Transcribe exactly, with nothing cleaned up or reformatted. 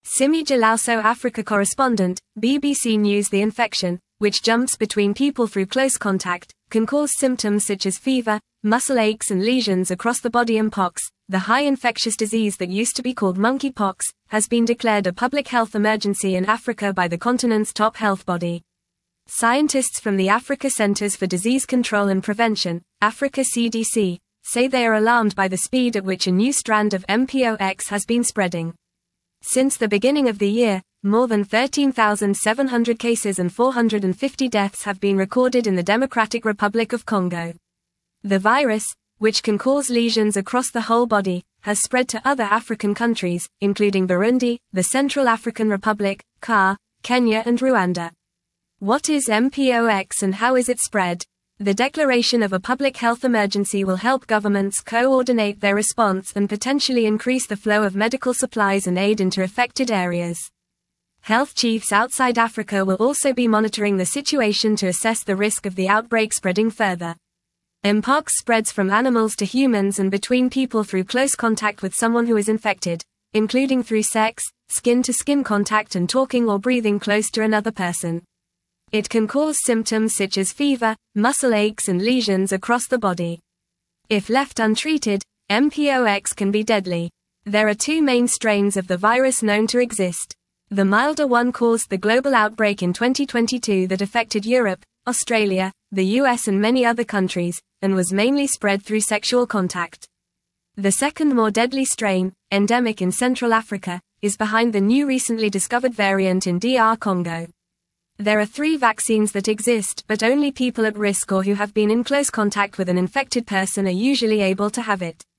Simi Jalauso, Africa correspondent, B B C News. The infection, which jumps between people through close contact, can cause symptoms such as fever, muscle aches and lesions across the body. Mpox, the high infectious disease that used to be called monkeypox, has been declared a public health emergency in Africa by the continent's top health body. Scientists from the Africa Centers for Disease Control and Prevention, Africa C D C, say they are alarmed by the speed at which a new strand of M P O X has been spreading. Since the beginning of the year, more than thirteen thousand seven hundred cases and four hundred fifty deaths have been recorded in the Democratic Republic of Congo. The virus, which can cause lesions across the whole body, has spread to other African countries, including Burundi, the Central African Republic, C A R, Kenya and Rwanda. What is M P O X and how is it spread? The declaration of a public health emergency will help governments coordinate their response and potentially increase the flow of medical supplies and aid into affected areas. Health chiefs outside Africa will also be monitoring the situation to assess the risk of the outbreak spreading further. Mpox spreads from animals to humans and between people through close contact with someone who is infected, including through sex, skin-to-skin contact and talking or breathing close to another person. It can cause symptoms such as fever, muscle aches and lesions across the body. If left untreated, M P O X can be deadly. There are two main strains of the virus known to exist. The milder one caused the global outbreak in twenty twenty-two that affected Europe, Australia, the U S and many other countries, and was mainly spread through sexual contact. The second more deadly strain, endemic in Central Africa, is behind the new recently discovered variant in D R Congo. There are three vaccines that exist, but only people at risk or who have been in close contact with an infected person are usually able to have it.